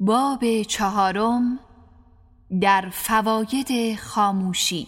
باب 4 در فواید خاموشی.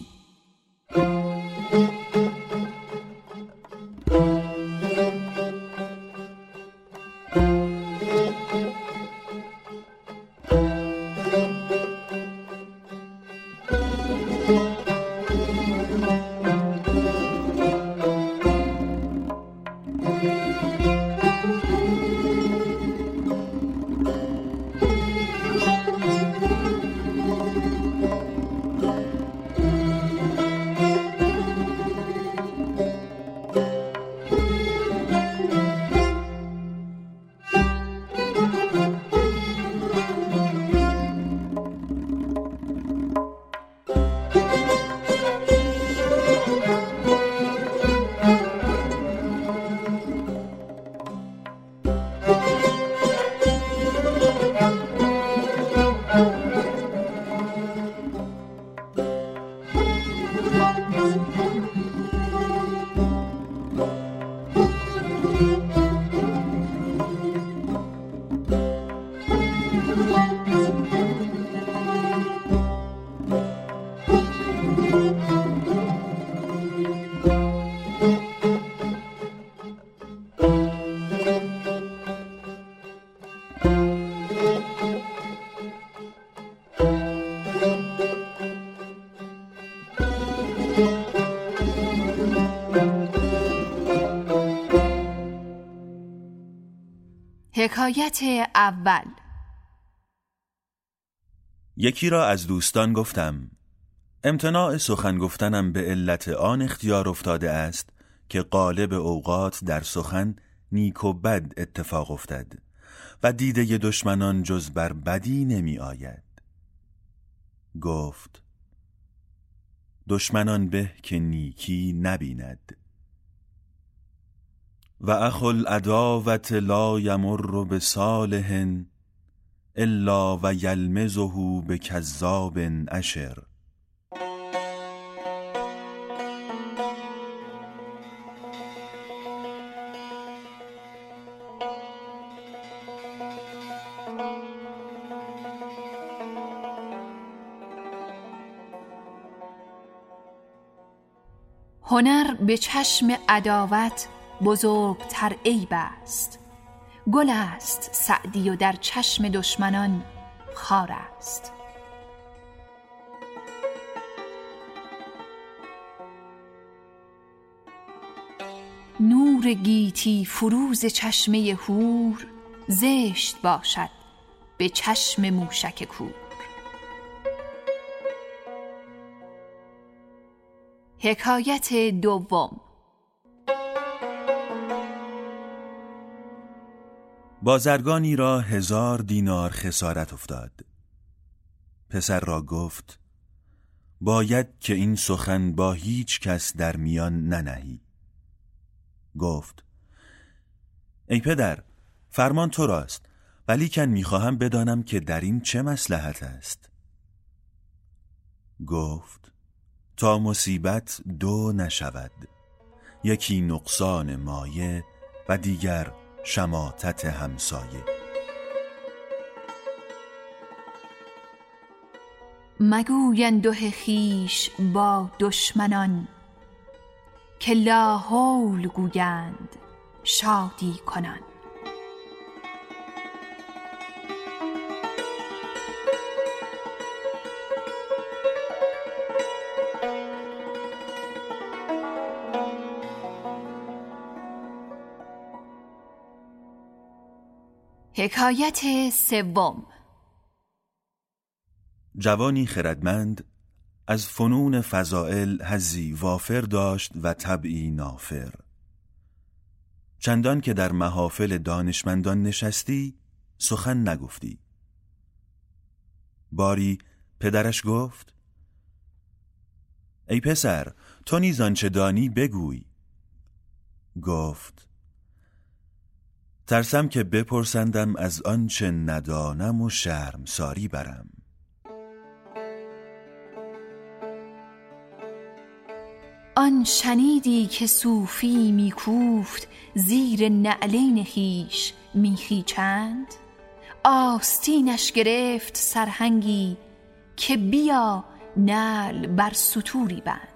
حکایت اول. یکی را از دوستان گفتم امتناع سخن گفتنم به علت آن اختیار افتاده است که غالب اوقات در سخن نیک و بد اتفاق افتد و دیده دشمنان جز بر بدی نمی آید. گفت دشمنان به که نیکی نبیند و اخو العداوة لا یمر بصالح الا و یلمزه بکذاب اشر. هنر به چشم عداوت بزرگتر عیب است. گل است سعدی و در چشم دشمنان خار است. نور گیتی فروز چشمه هور زشت باشد به چشم موشک کور. حکایت دوم. بازرگانی را 1000 دینار خسارت افتاد. پسر را گفت باید که این سخن با هیچ کس در میان ننهی. گفت ای پدر، فرمان تو راست، ولیکن میخواهم بدانم که در این چه مصلحت است. گفت تا مصیبت دو نشود، یکی نقصان مایه و دیگر شماتت همسایه. مگوی انده خویش با دشمنان، که لا حول گویند شادی کنان. حکایت سوم. جوانی خردمند از فنون فضائل حظی وافر داشت و طبعی نافر. چندان که در محافل دانشمندان نشستی سخن نگفتی. باری پدرش گفت ای پسر، تو نیز آنچه دانی بگوی. گفت ترسم که بپرسندم از آنچه ندانم و شرمساری برم. آن شنیدی که صوفی میکوفت زیر نعلین خویش میخیچند؟ آستینش گرفت سرهنگی، که بیا نعل بر ستوری بند.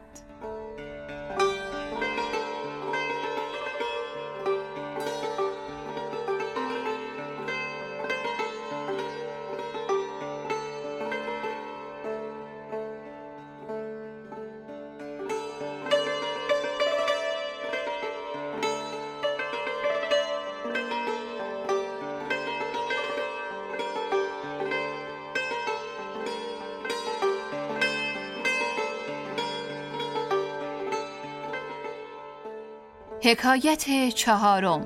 حکایت چهارم.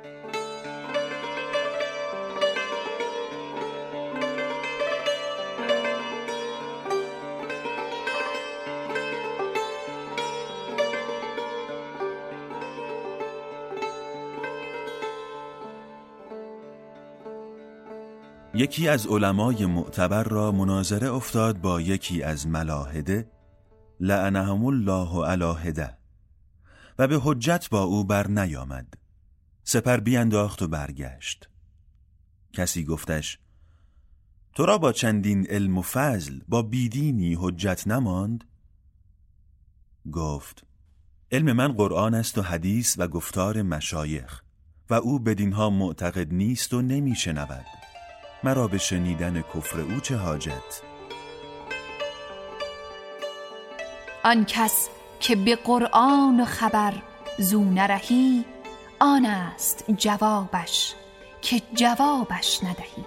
یکی از علمای معتبر را مناظره افتاد با یکی از ملاحده لعنهم الله علی هده و به حجت با او بر نیامد. سپر بینداخت و برگشت. کسی گفتش تو را با چندین علم و فضل با بیدینی حجت نماند؟ گفت علم من قرآن است و حدیث و گفتار مشایخ و او بدینها معتقد نیست و نمی شنود. مرا به شنیدن کفر او چه حاجت؟ آن کس که به قرآن و خبر زو نرهی، آن است جوابش که جوابش ندهی.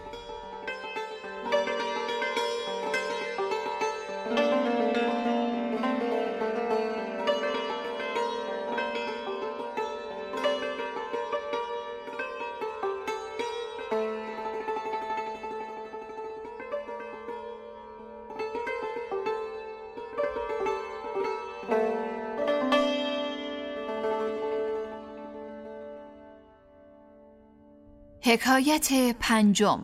حکایت پنجم.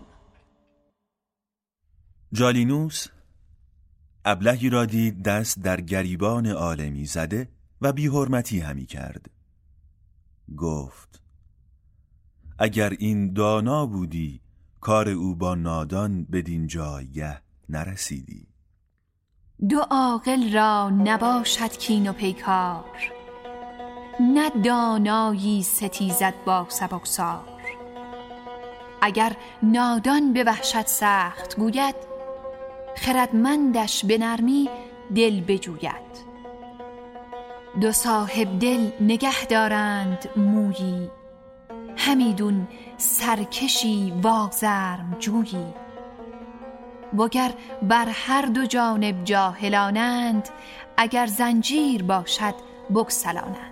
جالینوس ابلهی را دید دست در گریبان عالمی زده و بی حرمتی همی کرد. گفت اگر این دانا بودی کار او با نادان بدین جایگه نرسیدی. دو عاقل را نباشد کین و پیکار، نه دانایی ستیزد با سبکسار. اگر نادان به وحشت سخت گوید، خردمندش به نرمی دل بجوید. دو صاحب دل نگه دارند مویی، همیدون سرکشی واگزرم جویی. وگر بر هر دو جانب جاهلانند، اگر زنجیر باشد بگسلانند.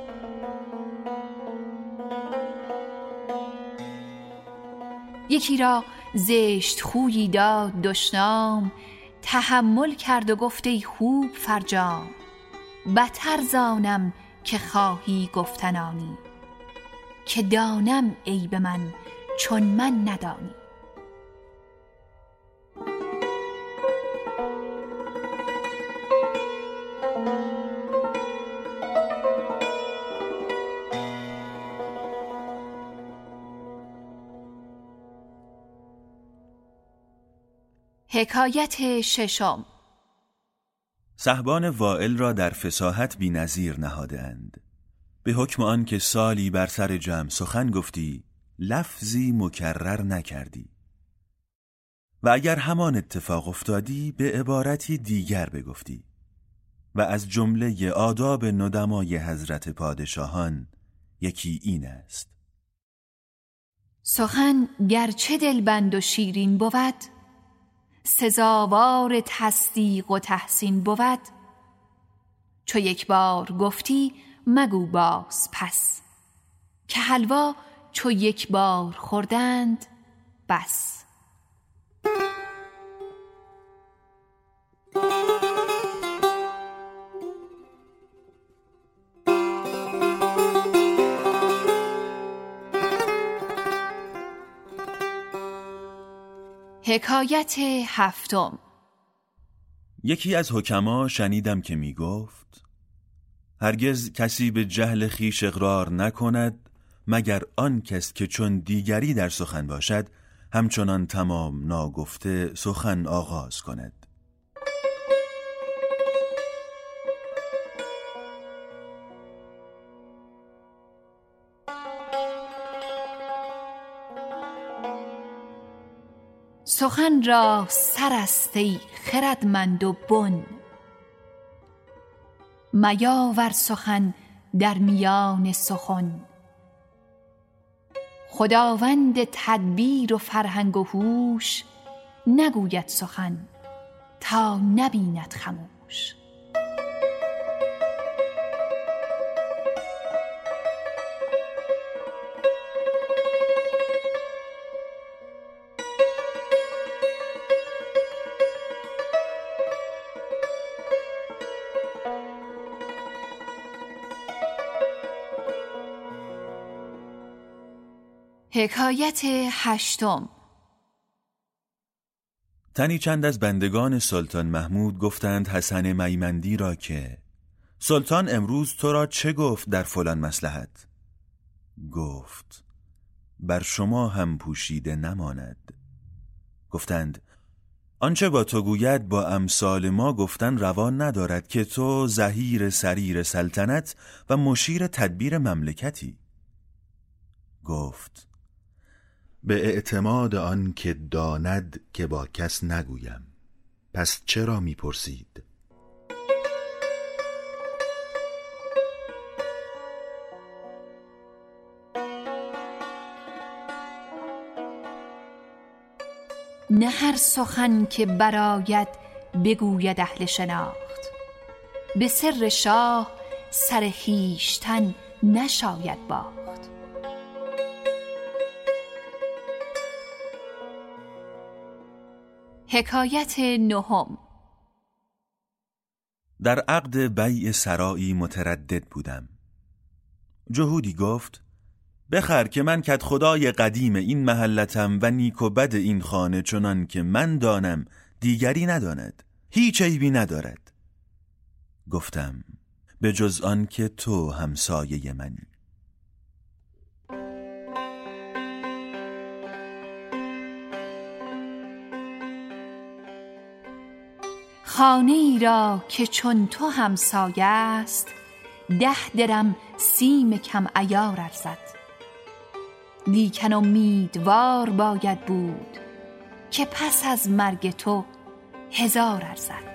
یکی را زشت خویی داد دشنام، تحمل کرد و گفت ای خوب فرجام. بتر زانم که خواهی گفتنانی، که دانم عیب من چون من ندانی. حکایت ششم. صحبان وائل را در فصاحت بی نظیر نهادند. به حکم آن که سالی بر سر جمع سخن گفتی، لفظی مکرر نکردی و اگر همان اتفاق افتادی به عبارتی دیگر بگفتی. و از جمله آداب ندمای حضرت پادشاهان یکی این است: سخن گرچه دلبند و شیرین بود، سزاوار تصدیق و تحسین بود. چو یک بار گفتی مگو باز پس، که حلوا چو یک بار خوردند بس. حکایت هفتم. یکی از حکما شنیدم که می گفت: هرگز کسی به جهل خویش اقرار نکند مگر آن کس که چون دیگری در سخن باشد همچنان تمام ناگفته سخن آغاز کند. سخن را سر است ای خردمند و بن، میاور سخن در میان سخن. خداوند تدبیر و فرهنگ و هوش، نگوید سخن تا نبیند خموش. حکایت 8. تنی چند از بندگان سلطان محمود گفتند حسن میمندی را که سلطان امروز تو را چه گفت در فلان مصلحت؟ گفت بر شما هم پوشیده نماند. گفتند آنچه با تو گوید با امثال ما گفتن روان ندارد که تو ظهیر سریر سلطنت و مشیر تدبیر مملکتی. گفت به اعتماد آن که داند که با کس نگویم، پس چرا میپرسید؟ نه هر سخن که براید بگوید اهل شناخت، به سر شاه سر خویشتن نشاید باخت. حکایت 9. در عقد بیع سرایی متردد بودم. جهودی گفت بخر که من کدخدای قدیم این محلتم و نیک و بد این خانه چنان که من دانم دیگری نداند، هیچ عیبی ندارد. گفتم به جز آن که تو همسایه منی. خانه ای را که چون تو همسایه است، 10 درم سیم کم عیار ارزد. لیکن امیدوار باید بود که پس از مرگ تو 1000 ارزد.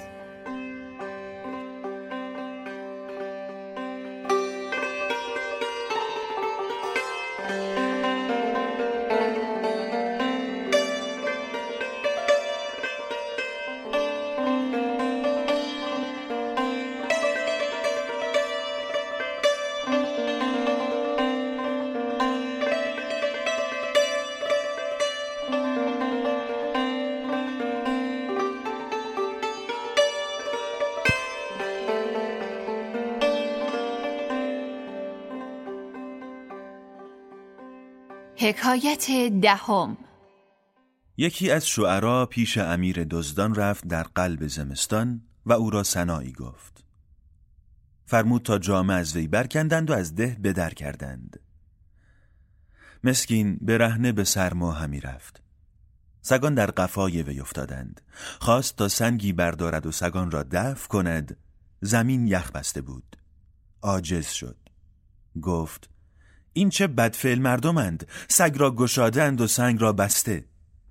حکایت 10. یکی از شعرا پیش امیر دزدان رفت در قلب زمستان و او را ثنایی گفت. فرمود تا جامه از وی برکندند و از ده به در کردند. مسکین برهنه به سرما همی رفت. سگان در قفای وی افتادند. خواست تا سنگی بردارد و سگان را دفع کند. زمین یخ بسته بود. عاجز شد. گفت این چه بدفعل مردمند، سگ را گشادند و سنگ را بسته.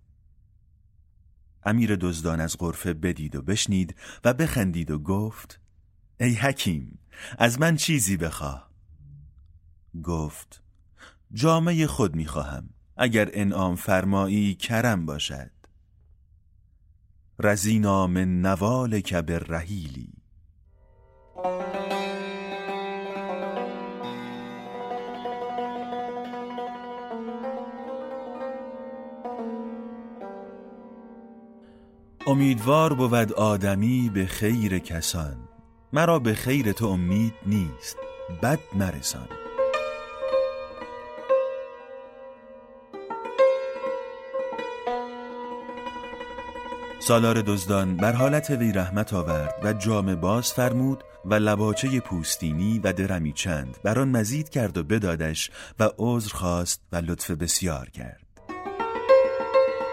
امیر دزدان از غرفه بدید و بشنید و بخندید و گفت ای حکیم، از من چیزی بخواه. گفت جامه خود میخواهم، اگر انعام فرمایی کرم باشد. رزینا من نوالک بالرحیلی. امیدوار بود آدمی به خیر کسان، مرا به خیر تو امید نیست، بد مرسان. سالار دزدان بر حالت وی رحمت آورد و جامه باز فرمود و لباچه پوستینی و درمی چند بر آن مزید کرد و بدادش و عذر خواست و لطف بسیار کرد.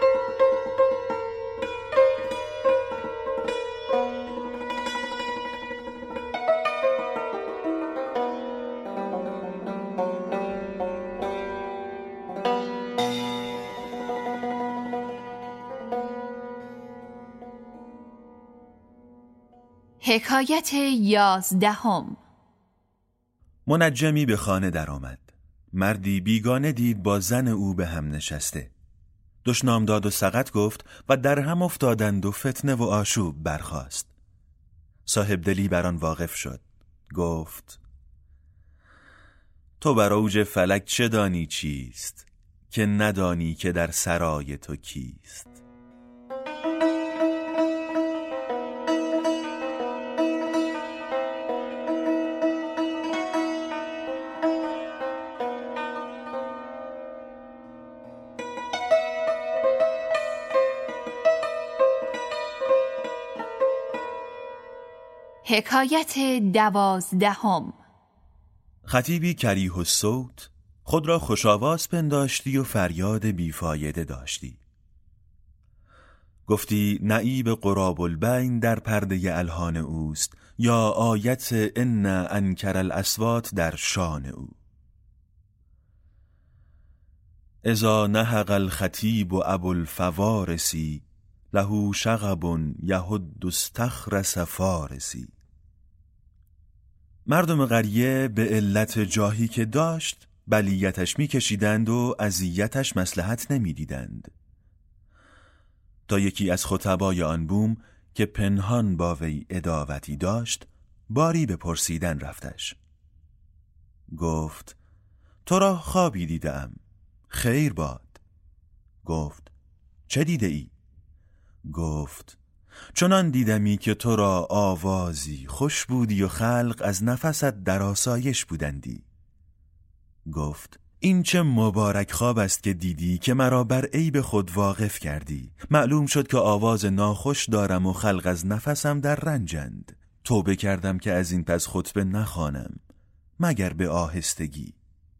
حکایت 11. منجمی به خانه در آمد. مردی بیگانه دید با زن او به هم نشسته. دشنام داد و سقط گفت و در هم افتادند و فتنه و آشوب برخاست. صاحب دلی بر آن واقف شد. گفت: تو بر اوج فلک چه دانی چیست، که ندانی که در سرای تو کیست. حکایت 12. خطیبی کریه الصوت خود را خوش‌آواز پنداشتی و فریاد بیفایده داشتی. گفتی نعیب قراب البین در پرده الحان اوست، یا آیت ان انکر الاصوات در شان او. اذا نهق الخطیب و ابو الفوارسی، له شغب یهد استخرس فارسی. مردم قریه به علت جاهی که داشت بلیتش میکشیدند و اذیتش مصلحت نمیدیدند، تا یکی از خطبای آن بوم که پنهان با وی عداوتی داشت باری به پرسیدن رفتش. گفت: تو را خوابی دیدم، خیر باد. گفت: چه دیده ای؟ گفت: چنان دیدمی که تو را آوازی خوش بودی و خلق از نفست در آسایش بودندی. گفت: این چه مبارک خواب است که دیدی که مرا بر عیب خود واقف کردی. معلوم شد که آواز ناخوش دارم و خلق از نفسم در رنجند. توبه کردم که از این پس خطبه نخوانم مگر به آهستگی.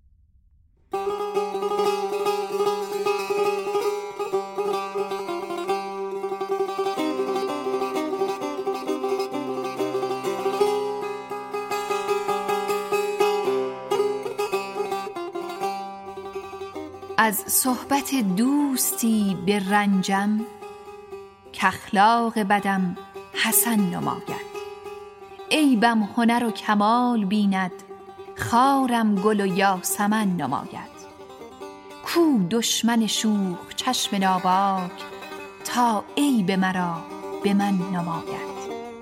از صحبت دوستی به رنجم، کاخلاق بدم حسن نماید. عیبم هنر و کمال بیند، خارم گل و یاسمن نماید. کو دشمن شوخ چشم ناباک، تا عیب مرا به من نماید.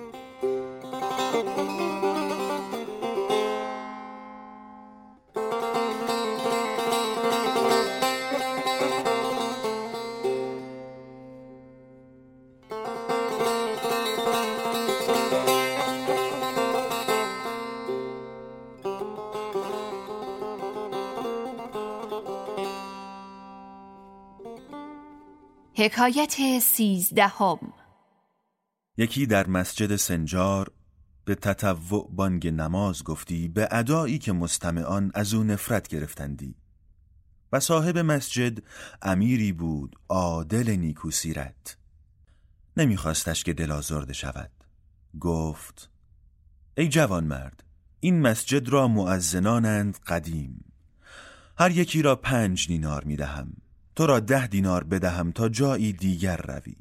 حکایت 13. یکی در مسجد سنجار به تطوع بانگ نماز گفتی به ادایی که مستمعان از او نفرت گرفتندی. و صاحب مسجد امیری بود عادل نیکو سیرت، نمیخواستش که دل آزرده شود. گفت: ای جوان مرد، این مسجد را مؤذنانند قدیم، هر یکی را 5 دینار میدهم، تو را 10 دینار بدهم تا جایی دیگر روی.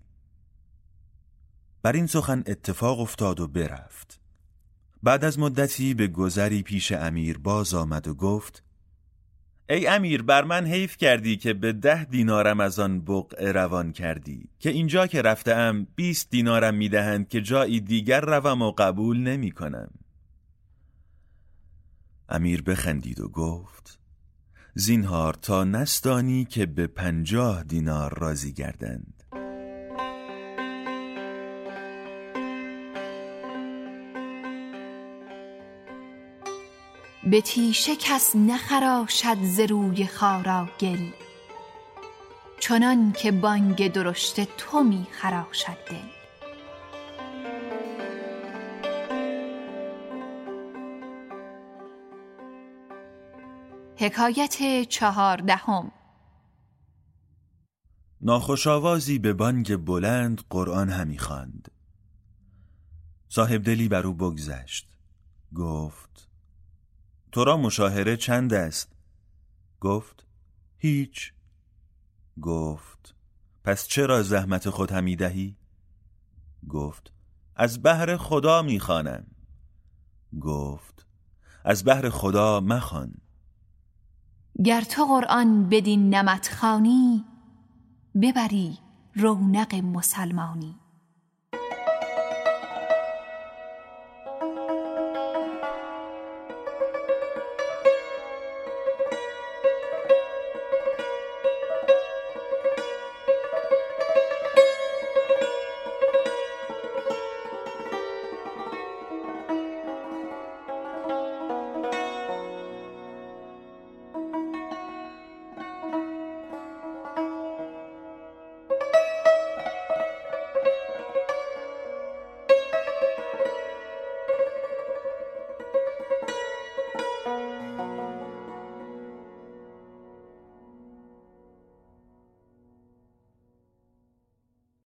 بر این سخن اتفاق افتاد و برفت. بعد از مدتی به گذری پیش امیر باز آمد و گفت: ای امیر، بر من حیف کردی که به 10 دینارم از آن بقعه روان کردی، که اینجا که رفتم 20 دینارم میدهند که جایی دیگر روم و قبول نمی کنم. امیر بخندید و گفت: زینهار تا نستانی که به 50 دینار راضی گردند. به تیشه کس نخراشد ز روی خارا گل، چنان که بانگ درشت تو می خراشد دل. حکایت 14. ناخوش آوازی به بانگ بلند قرآن همی خواند. صاحب دلی بر او بگذشت. گفت: تو را مشاهره چند است؟ گفت: هیچ. گفت: پس چرا زحمت خود همی دهی؟ گفت: از بهر خدا میخوانم. گفت از بهر خدا مخوان. گر تو قرآن بدین نمط خوانی، ببری رونق مسلمانی.